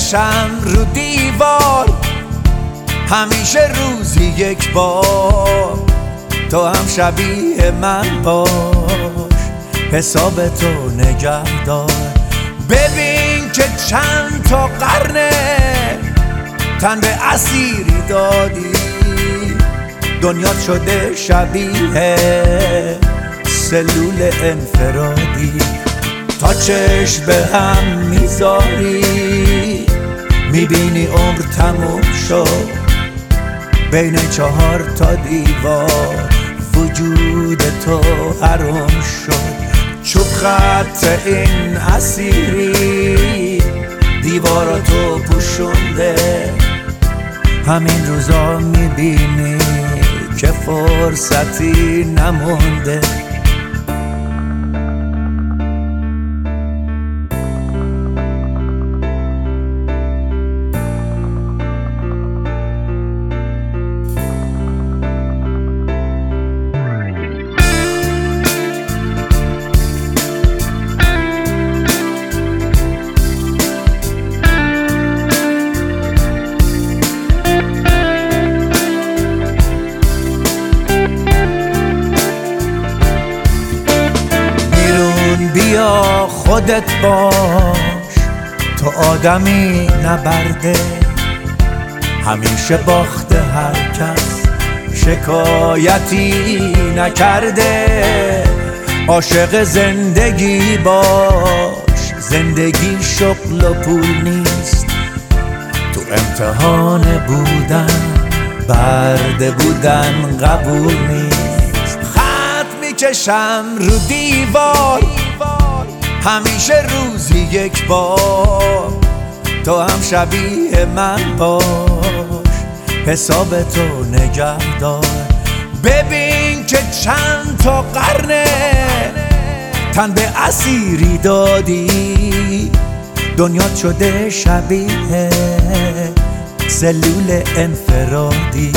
میکشم رو دیوار، همیشه روزی یک بار. تو هم شبیه من باش، حساب تو نگه دار. ببین که چند تا قرنه تن به اسیری دادی، دنیا شده شبیه سلول انفرادی. تا چشم به هم میذاری میبینی عمر تموم شد، بین 4 تا دیوار وجود تو حرام شد. چوب خط این اسیری دیواراتو پوشونده، همین روزا میبینی که فرصتی نمونده. بیا خودت باش، تو آدمی نبرده، همیشه باخته هر کس شکایتی نکرده. عاشق زندگی باش، زندگی شغل و پول نیست. تو امتحان بودن برده بودن قبول نیست. خط میکشم رو دیوار، همیشه روزی یک بار. تو هم شبیه من باش، حساب تو نگه دار. ببین که چند تا قرنه تن به اسیری دادی، دنیا شده شبیه سلول انفرادی.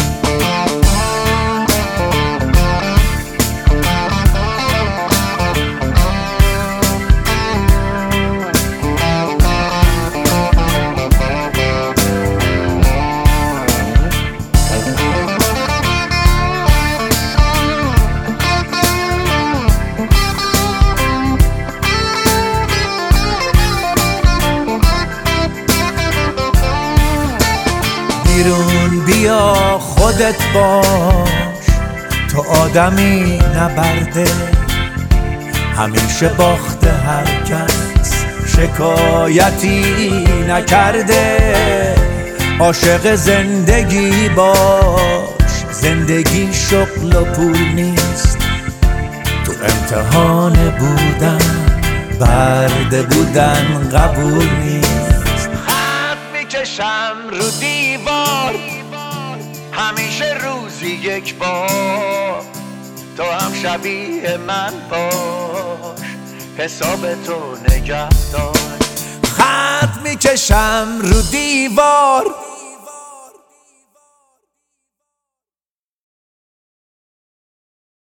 بیرون بیا خودت باش، تو آدمی نبرده، همیشه باخته هر کس شکایتی نکرده. عاشق زندگی باش، زندگی شغل و پول نیست. تو امتحان بودن برده بودن قبول نیست. خط میکشم رو دیوار، همیشه روزی یک بار. تو هم شبیه من باش، حساب تو نگه دار. خط میکشم رو دیوار،